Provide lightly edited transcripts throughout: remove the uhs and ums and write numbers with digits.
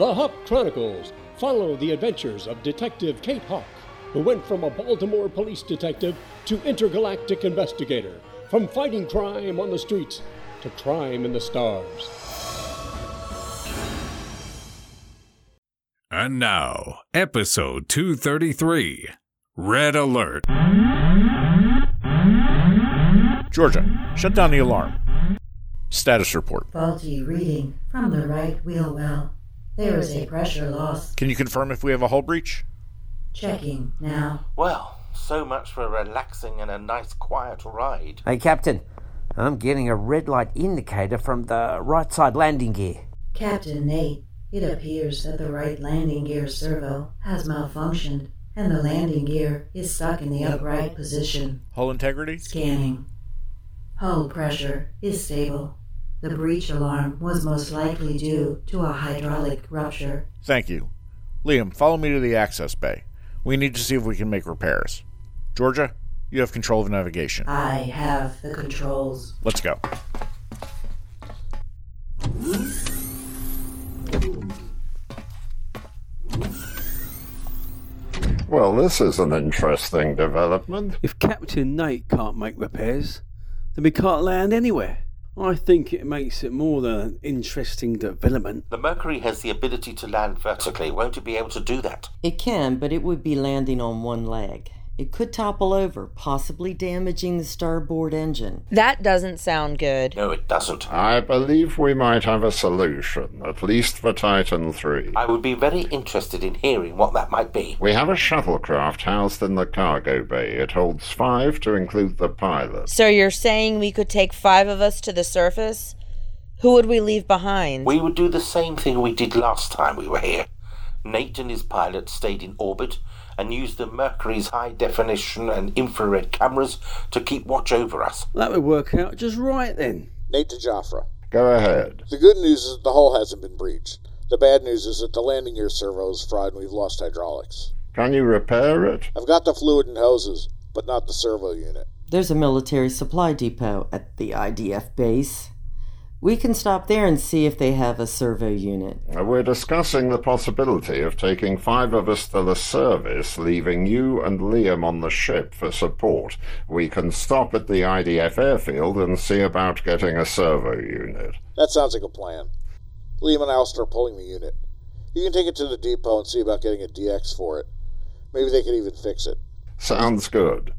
The Hawk Chronicles follow the adventures of Detective Kate Hawk, who went from a Baltimore police detective to intergalactic investigator, from fighting crime on the streets to crime in the stars. And now, episode 233, Red Alert. Georgia, shut down the alarm. Status report. Faulty reading from the right wheel well. There is a pressure loss. Can you confirm if we have a hull breach? Checking now. Well, so much for relaxing and a nice quiet ride. Hey, Captain. I'm getting a red light indicator from the right side landing gear. Captain Nate, it appears that the right landing gear servo has malfunctioned, and the landing gear is stuck in the upright position. Hull integrity? Scanning. Hull pressure is stable. The breach alarm was most likely due to a hydraulic rupture. Thank you. Liam, follow me to the access bay. We need to see if we can make repairs. Georgia, you have control of navigation. I have the controls. Let's go. Well, this is an interesting development. If Captain Nate can't make repairs, then we can't land anywhere. I think it makes it more than an interesting development. The Mercury has the ability to land vertically. Won't it be able to do that? It can, but it would be landing on one leg. It could topple over, possibly damaging the starboard engine. That doesn't sound good. No, it doesn't. I believe we might have a solution, at least for Titan 3. I would be very interested in hearing what that might be. We have a shuttlecraft housed in the cargo bay. It holds 5 to include the pilot. So you're saying we could take 5 of us to the surface? Who would we leave behind? We would do the same thing we did last time we were here. Nate and his pilot stayed in orbit and used the Mercury's high-definition and infrared cameras to keep watch over us. That would work out just right then. Nate to Jafra. Go ahead. The good news is that the hull hasn't been breached. The bad news is that the landing gear servo is fried and we've lost hydraulics. Can you repair it? I've got the fluid and hoses, but not the servo unit. There's a military supply depot at the IDF base. We can stop there and see if they have a servo unit. We're discussing the possibility of taking 5 of us to the service, leaving you and Liam on the ship for support. We can stop at the IDF airfield and see about getting a servo unit. That sounds like a plan. Liam and I'll start pulling the unit. You can take it to the depot and see about getting a DX for it. Maybe they could even fix it. Sounds good.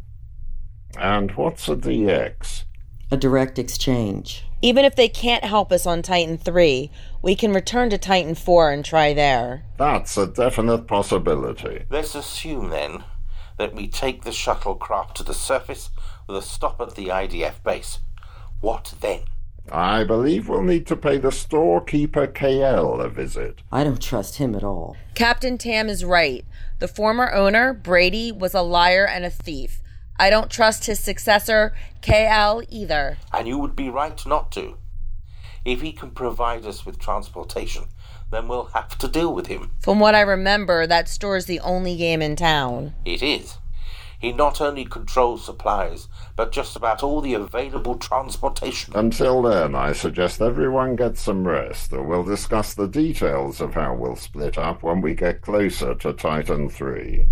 And what's a DX? A direct exchange. Even if they can't help us on Titan 3, we can return to Titan 4 and try there. That's a definite possibility. Let's assume, then, that we take the shuttlecraft to the surface with a stop at the IDF base. What then? I believe we'll need to pay the storekeeper KL a visit. I don't trust him at all. Captain Tam is right. The former owner, Brady, was a liar and a thief. I don't trust his successor, KL, either. And you would be right not to. If he can provide us with transportation, then we'll have to deal with him. From what I remember, that store's the only game in town. It is. He not only controls supplies, but just about all the available transportation. Until then, I suggest everyone get some rest, or we'll discuss the details of how we'll split up when we get closer to Titan 3.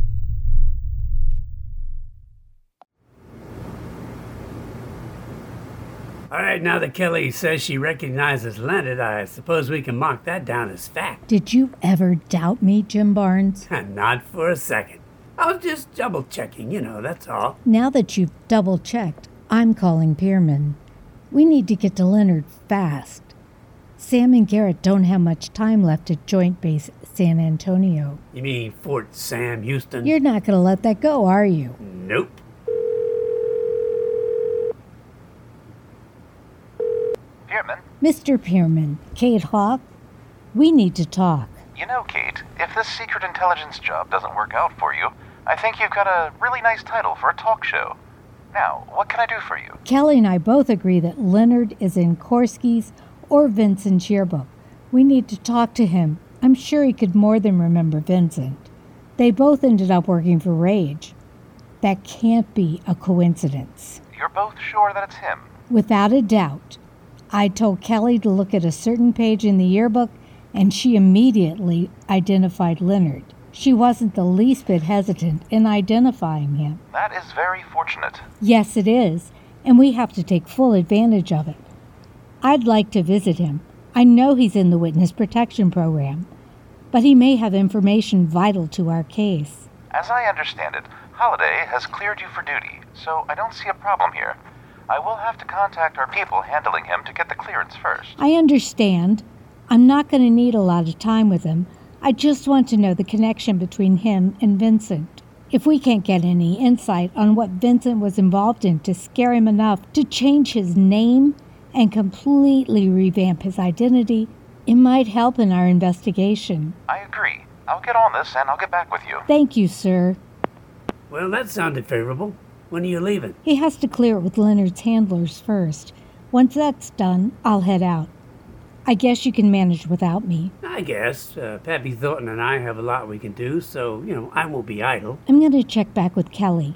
All right, now that Kelly says she recognizes Leonard, I suppose we can mark that down as fact. Did you ever doubt me, Jim Barnes? Not for a second. I was just double-checking, that's all. Now that you've double-checked, I'm calling Pierman. We need to get to Leonard fast. Sam and Garrett don't have much time left at Joint Base San Antonio. You mean Fort Sam Houston? You're not going to let that go, are you? Nope. Pierman? Mr. Pierman, Kate Hawk, we need to talk. You know, Kate, if this secret intelligence job doesn't work out for you, I think you've got a really nice title for a talk show. Now, what can I do for you? Kelly and I both agree that Leonard is in Korsky's or Vincent's yearbook. We need to talk to him. I'm sure he could more than remember Vincent. They both ended up working for Rage. That can't be a coincidence. You're both sure that it's him? Without a doubt. I told Kelly to look at a certain page in the yearbook, and she immediately identified Leonard. She wasn't the least bit hesitant in identifying him. That is very fortunate. Yes, it is, and we have to take full advantage of it. I'd like to visit him. I know he's in the Witness Protection Program, but he may have information vital to our case. As I understand it, Holiday has cleared you for duty, so I don't see a problem here. I will have to contact our people handling him to get the clearance first. I understand. I'm not going to need a lot of time with him. I just want to know the connection between him and Vincent. If we can't get any insight on what Vincent was involved in to scare him enough to change his name and completely revamp his identity, it might help in our investigation. I agree. I'll get on this and I'll get back with you. Thank you, sir. Well, that sounded favorable. When are you leaving? He has to clear it with Leonard's handlers first. Once that's done, I'll head out. I guess you can manage without me. I guess. Pappy Thornton and I have a lot we can do, so, I won't be idle. I'm going to check back with Kelly.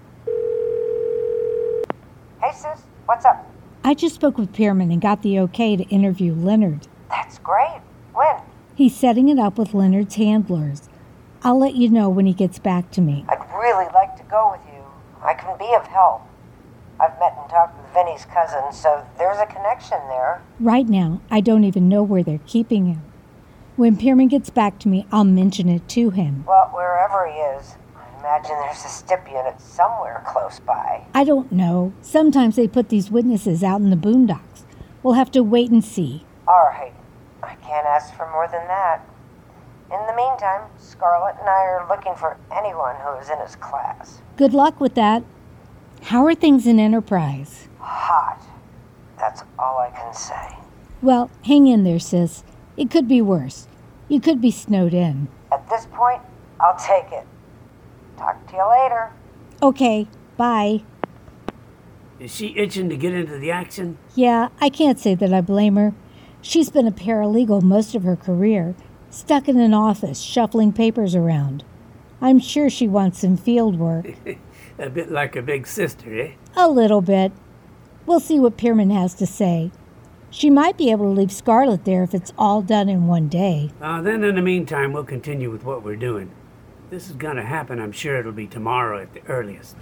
Hey, sis. What's up? I just spoke with Pierman and got the okay to interview Leonard. That's great. When? He's setting it up with Leonard's handlers. I'll let you know when he gets back to me. I'd really like to go with you. I can be of help. I've met and talked with Vinny's cousin, so there's a connection there. Right now, I don't even know where they're keeping him. When Pierman gets back to me, I'll mention it to him. Well, wherever he is, I imagine there's a STIP unit somewhere close by. I don't know. Sometimes they put these witnesses out in the boondocks. We'll have to wait and see. All right. I can't ask for more than that. In the meantime, Scarlett and I are looking for anyone who is in his class. Good luck with that. How are things in Enterprise? Hot. That's all I can say. Well, hang in there, sis. It could be worse. You could be snowed in. At this point, I'll take it. Talk to you later. Okay, bye. Is she itching to get into the action? Yeah, I can't say that I blame her. She's been a paralegal most of her career, stuck in an office shuffling papers around. I'm sure she wants some field work. A bit like her big sister, eh? A little bit. We'll see what Pierman has to say. She might be able to leave Scarlett there if it's all done in one day. Then in the meantime, we'll continue with what we're doing. If this is going to happen, I'm sure it'll be tomorrow at the earliest.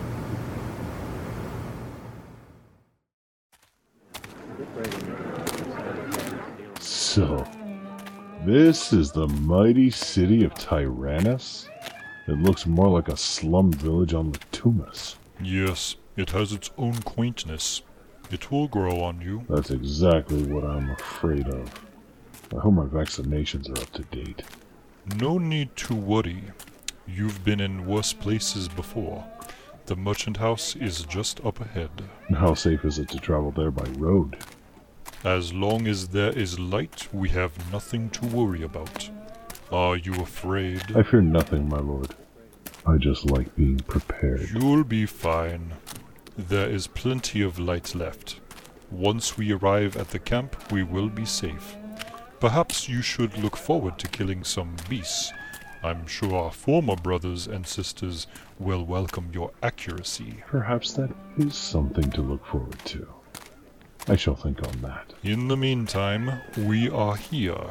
So, this is the mighty city of Tyrannus? It looks more like a slum village on Latumas. Yes, it has its own quaintness. It will grow on you. That's exactly what I'm afraid of. I hope my vaccinations are up to date. No need to worry. You've been in worse places before. The merchant house is just up ahead. How safe is it to travel there by road? As long as there is light, we have nothing to worry about. Are you afraid? I fear nothing, my lord. I just like being prepared. You'll be fine. There is plenty of light left. Once we arrive at the camp, we will be safe. Perhaps you should look forward to killing some beasts. I'm sure our former brothers and sisters will welcome your accuracy. Perhaps that is something to look forward to. I shall think on that. In the meantime, we are here.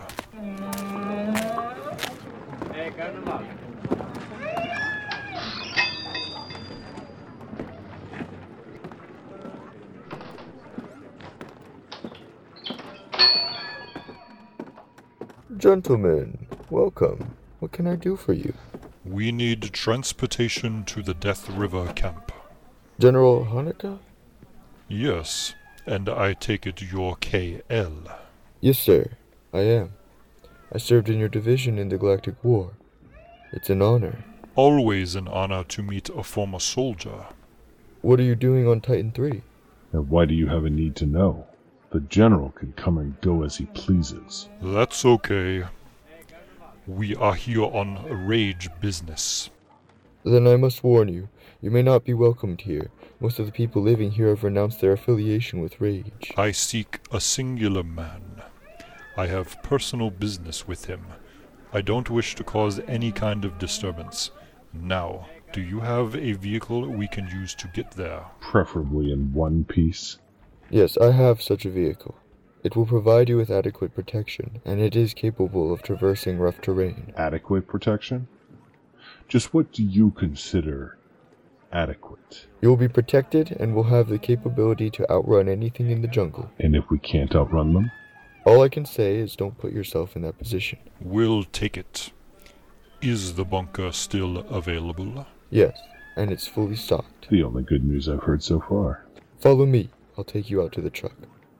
Gentlemen, welcome. What can I do for you? We need transportation to the Death River camp. General Hanukkah? Yes, and I take it you're KL. Yes, sir. I am. I served in your division in the Galactic War. It's an honor. Always an honor to meet a former soldier. What are you doing on Titan 3? And why do you have a need to know? The General can come and go as he pleases. That's okay. We are here on rage business. Then I must warn you, you may not be welcomed here. Most of the people living here have renounced their affiliation with Rage. I seek a singular man. I have personal business with him. I don't wish to cause any kind of disturbance. Now, do you have a vehicle we can use to get there? Preferably in one piece. Yes, I have such a vehicle. It will provide you with adequate protection, and it is capable of traversing rough terrain. Adequate protection? Just what do you consider adequate? You will be protected and will have the capability to outrun anything in the jungle. And if we can't outrun them? All I can say is don't put yourself in that position. We'll take it. Is the bunker still available? Yes, and it's fully stocked. The only good news I've heard so far. Follow me. I'll take you out to the truck.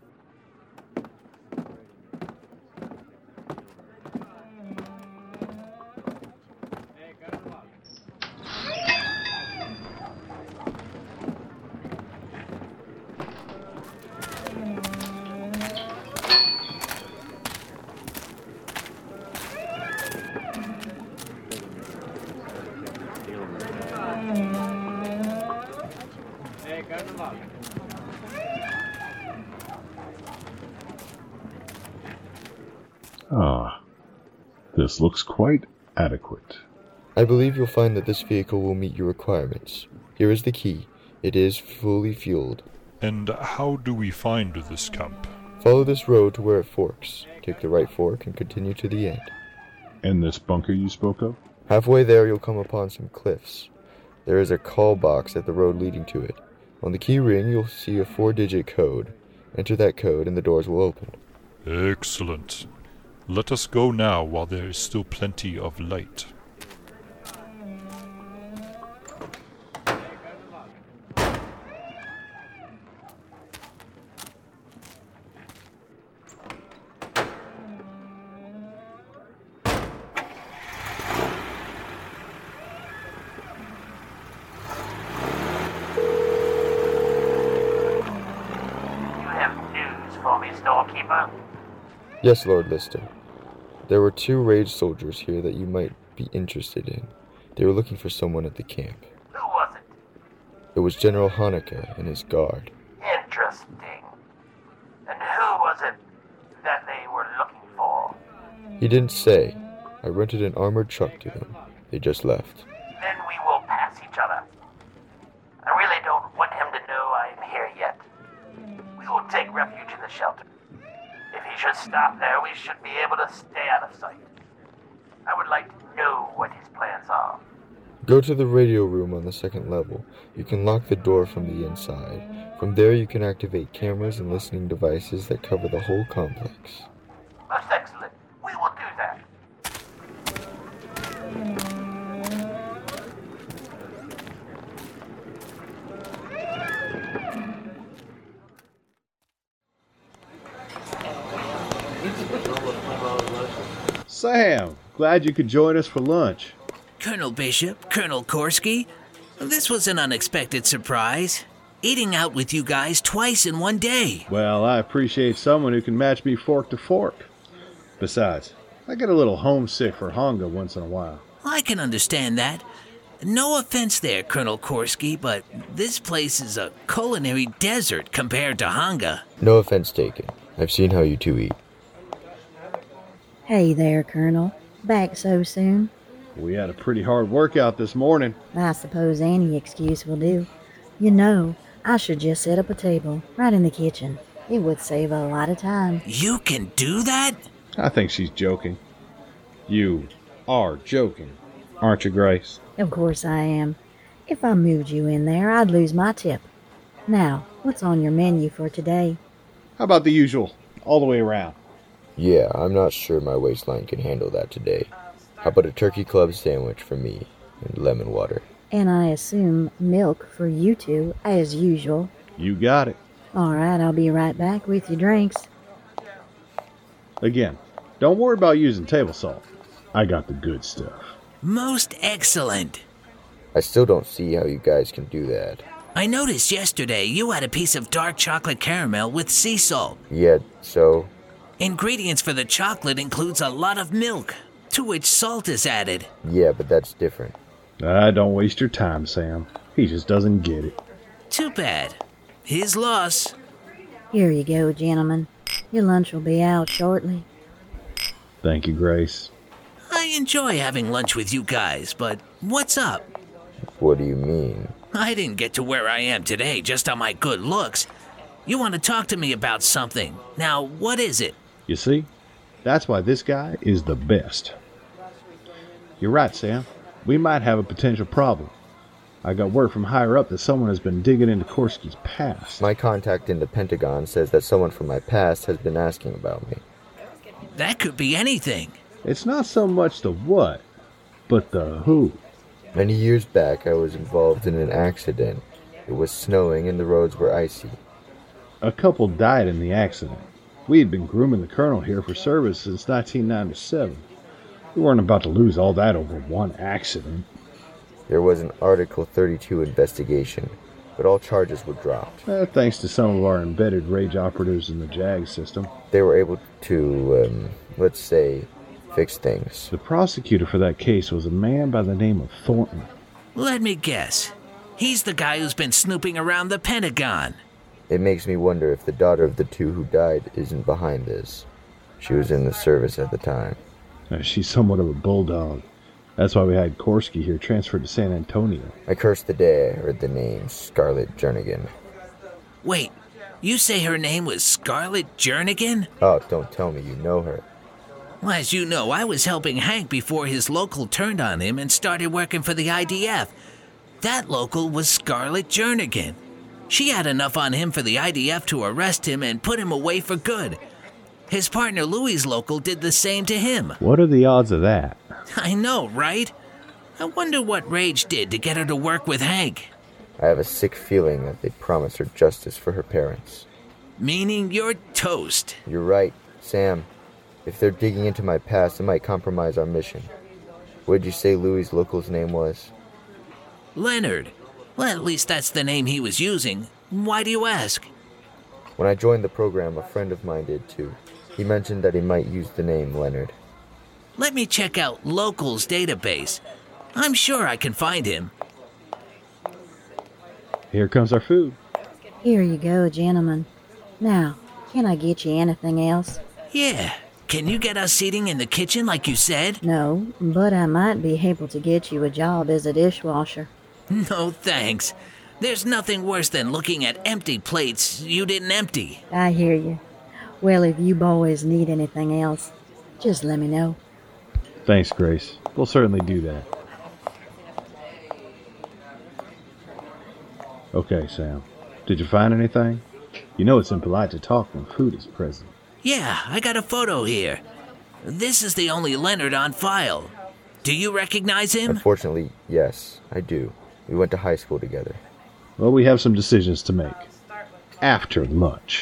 Ah, this looks quite adequate. I believe you'll find that this vehicle will meet your requirements. Here is the key. It is fully fueled. And how do we find this camp? Follow this road to where it forks. Take the right fork and continue to the end. And this bunker you spoke of? Halfway there you'll come upon some cliffs. There is a call box at the road leading to it. On the key ring you'll see a 4-digit code. Enter that code and the doors will open. Excellent. Let us go now while there is still plenty of light. Yes, Lord Lister. There were 2 rage soldiers here that you might be interested in. They were looking for someone at the camp. Who was it? It was General Hanukkah and his guard. Interesting. And who was it that they were looking for? He didn't say. I rented an armored truck to them. They just left. Then we will pass each other. I really don't want him to know I'm here yet. We will take refuge in the shelter. If he should stop there, we should be able to stay out of sight. I would like to know what his plans are. Go to the radio room on the 2nd level. You can lock the door from the inside. From there you can activate cameras and listening devices that cover the whole complex. Most excellent. We will do that. Sam, glad you could join us for lunch. Colonel Bishop, Colonel Korsky, this was an unexpected surprise. Eating out with you guys twice in one day. Well, I appreciate someone who can match me fork to fork. Besides, I get a little homesick for Honga once in a while. I can understand that. No offense there, Colonel Korsky, but this place is a culinary desert compared to Honga. No offense taken. I've seen how you 2 eat. Hey there, Colonel. Back so soon? We had a pretty hard workout this morning. I suppose any excuse will do. You know, I should just set up a table right in the kitchen. It would save a lot of time. You can do that? I think she's joking. You are joking, aren't you, Grace? Of course I am. If I moved you in there, I'd lose my tip. Now, what's on your menu for today? How about the usual, all the way around? Yeah, I'm not sure my waistline can handle that today. How about a turkey club sandwich for me and lemon water? And I assume milk for you two, as usual. You got it. All right, I'll be right back with your drinks. Again, don't worry about using table salt. I got the good stuff. Most excellent. I still don't see how you guys can do that. I noticed yesterday you had a piece of dark chocolate caramel with sea salt. Yeah, so? Ingredients for the chocolate includes a lot of milk, to which salt is added. Yeah, but that's different. Don't waste your time, Sam. He just doesn't get it. Too bad. His loss. Here you go, gentlemen. Your lunch will be out shortly. Thank you, Grace. I enjoy having lunch with you guys, but what's up? What do you mean? I didn't get to where I am today just on my good looks. You want to talk to me about something. Now, what is it? You see? That's why this guy is the best. You're right, Sam. We might have a potential problem. I got word from higher up that someone has been digging into Korsky's past. My contact in the Pentagon says that someone from my past has been asking about me. That could be anything. It's not so much the what, but the who. Many years back, I was involved in an accident. It was snowing and the roads were icy. A couple died in the accident. We had been grooming the colonel here for service since 1997. We weren't about to lose all that over one accident. There was an Article 32 investigation, but all charges were dropped. Thanks to some of our embedded rage operatives in the JAG system. They were able to, let's say, fix things. The prosecutor for that case was a man by the name of Thornton. Let me guess. He's the guy who's been snooping around the Pentagon. It makes me wonder if the daughter of the two who died isn't behind this. She was in the service at the time. She's somewhat of a bulldog. That's why we had Korsky here transferred to San Antonio. I cursed the day I heard the name Scarlett Jernigan. Wait, you say her name was Scarlett Jernigan? Oh, don't tell me you know her. Well, as you know, I was helping Hank before his local turned on him and started working for the IDF. That local was Scarlett Jernigan. She had enough on him for the IDF to arrest him and put him away for good. His partner Louis' local did the same to him. What are the odds of that? I know, right? I wonder what Rage did to get her to work with Hank. I have a sick feeling that they promised her justice for her parents. Meaning you're toast. You're right, Sam. If they're digging into my past, it might compromise our mission. What did you say Louis' local's name was? Leonard. Well, at least that's the name he was using. Why do you ask? When I joined the program, a friend of mine did too. He mentioned that he might use the name Leonard. Let me check out Local's database. I'm sure I can find him. Here comes our food. Here you go, gentlemen. Now, can I get you anything else? Yeah. Can you get us seating in the kitchen like you said? No, but I might be able to get you a job as a dishwasher. No, thanks. There's nothing worse than looking at empty plates you didn't empty. I hear you. Well, if you boys need anything else, just let me know. Thanks, Grace. We'll certainly do that. Okay, Sam. Did you find anything? You know it's impolite to talk when food is present. Yeah, I got a photo here. This is the only Leonard on file. Do you recognize him? Unfortunately, yes, I do. We went to high school together. Well, we have some decisions to make. After lunch.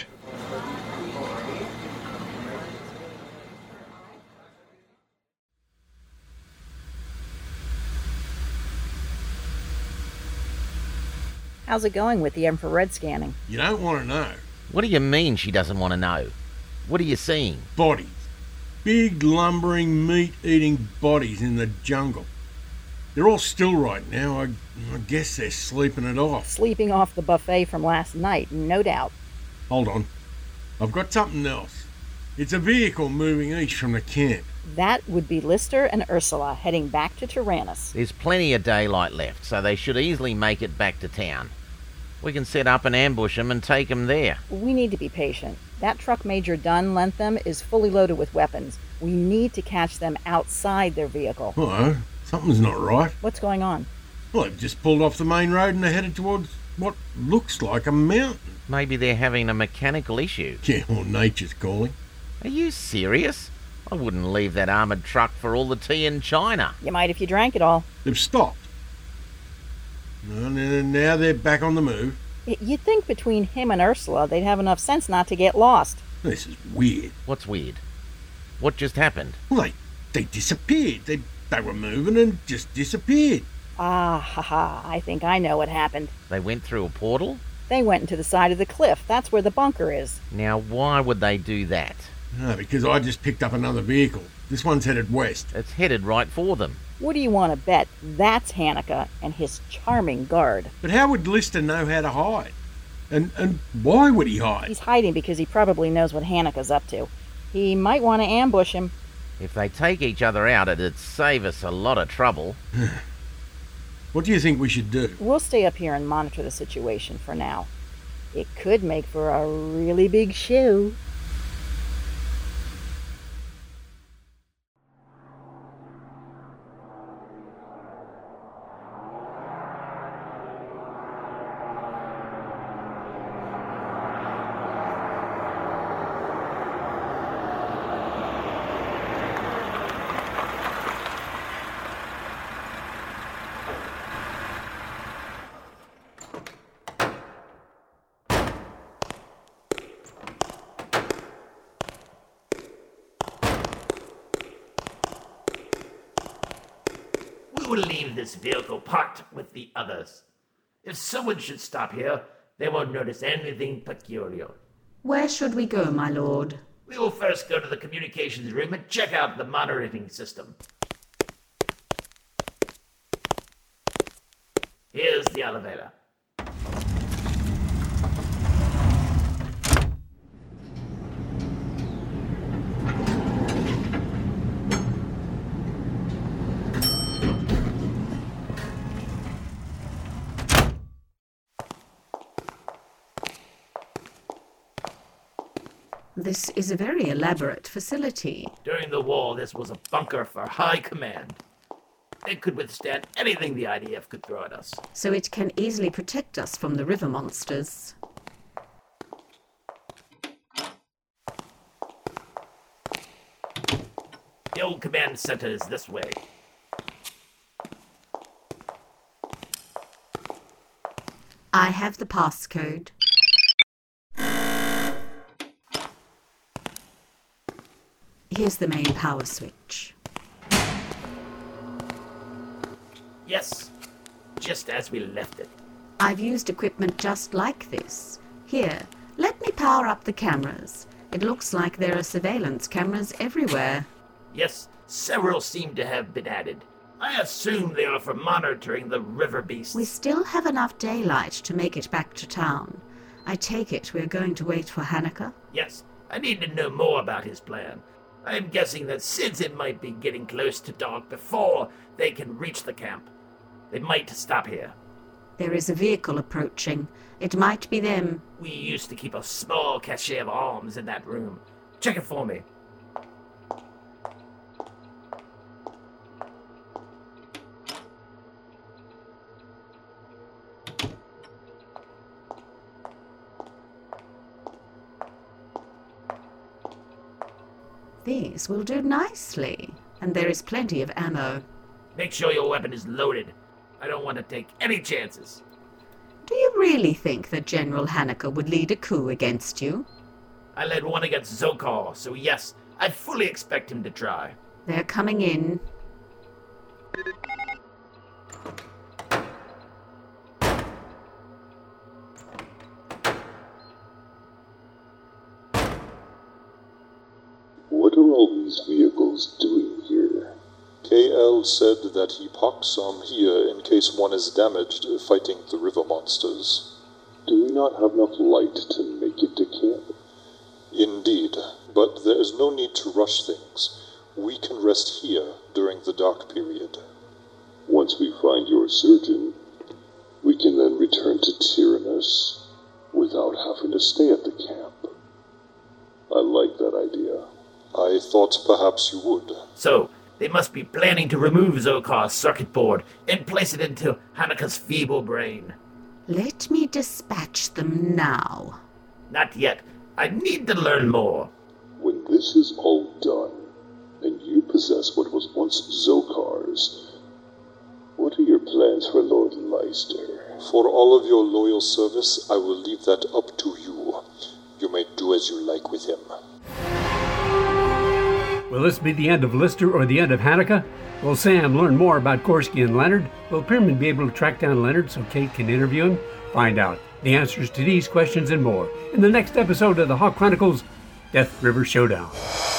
How's it going with the infrared scanning? You don't want to know. What do you mean she doesn't want to know? What are you seeing? Bodies. Big, lumbering, meat-eating bodies in the jungle. They're all still right now. I guess they're sleeping it off. Sleeping off the buffet from last night, no doubt. Hold on. I've got something else. It's a vehicle moving east from the camp. That would be Lister and Ursula heading back to Tyrannus. There's plenty of daylight left, so they should easily make it back to town. We can set up and ambush them and take them there. We need to be patient. That truck Major Dunn lent them is fully loaded with weapons. We need to catch them outside their vehicle. Hello. Something's not right. What's going on? Well, they've just pulled off the main road and they're headed towards what looks like a mountain. Maybe they're having a mechanical issue. Yeah, or nature's calling. Are you serious? I wouldn't leave that armoured truck for all the tea in China. You might if you drank it all. They've stopped. Now they're back on the move. You'd think between him and Ursula they'd have enough sense not to get lost. This is weird. What's weird? What just happened? Well, they disappeared. They were moving and just disappeared. Ah, ha, I think I know what happened. They went through a portal? They went into the side of the cliff. That's where the bunker is. Now, why would they do that? Because I just picked up another vehicle. This one's headed west. It's headed right for them. What do you want to bet? That's Hanukkah and his charming guard. But how would Lister know how to hide? And why would he hide? He's hiding because he probably knows what Hanukkah's up to. He might want to ambush him. If they take each other out, it'd save us a lot of trouble. What do you think we should do? We'll stay up here and monitor the situation for now. It could make for a really big show. We will leave this vehicle parked with the others. If someone should stop here, they won't notice anything peculiar. Where should we go, my lord? We will first go to the communications room and check out the monitoring system. Here's the elevator. This is a very elaborate facility. During the war, this was a bunker for high command. It could withstand anything the IDF could throw at us. So it can easily protect us from the river monsters. The old command center is this way. I have the passcode. Here's the main power switch. Yes, just as we left it. I've used equipment just like this. Here, let me power up the cameras. It looks like there are surveillance cameras everywhere. Yes, several seem to have been added. I assume they are for monitoring the river beasts. We still have enough daylight to make it back to town. I take it we're going to wait for Hanukkah? Yes, I need to know more about his plan. I'm guessing that since it might be getting close to dark before they can reach the camp, they might stop here. There is a vehicle approaching. It might be them. We used to keep a small cache of arms in that room. Check it for me. These will do nicely, and there is plenty of ammo. Make sure your weapon is loaded. I don't want to take any chances. Do you really think that General Hanukkah would lead a coup against you? I led one against Zokar, so yes, I fully expect him to try. They're coming in. What are all these vehicles doing here? KL said that he parked some here in case one is damaged fighting the river monsters. Do we not have enough light to make it to camp? Indeed, but there is no need to rush things. We can rest here during the dark period. Once we find your surgeon, we can then return to Tyrannus without having to stay at the camp. I like that idea. I thought perhaps you would. So, they must be planning to remove Zokar's circuit board and place it into Hanukkah's feeble brain. Let me dispatch them now. Not yet. I need to learn more. When this is all done, and you possess what was once Zokar's, what are your plans for Lord Leicester? For all of your loyal service, I will leave that up to you. You may do as you like with him. Will this be the end of Lister or the end of Hanukkah? Will Sam learn more about Korsky and Leonard? Will Pierman be able to track down Leonard so Kate can interview him? Find out the answers to these questions and more in the next episode of the Hawk Chronicles Death River Showdown.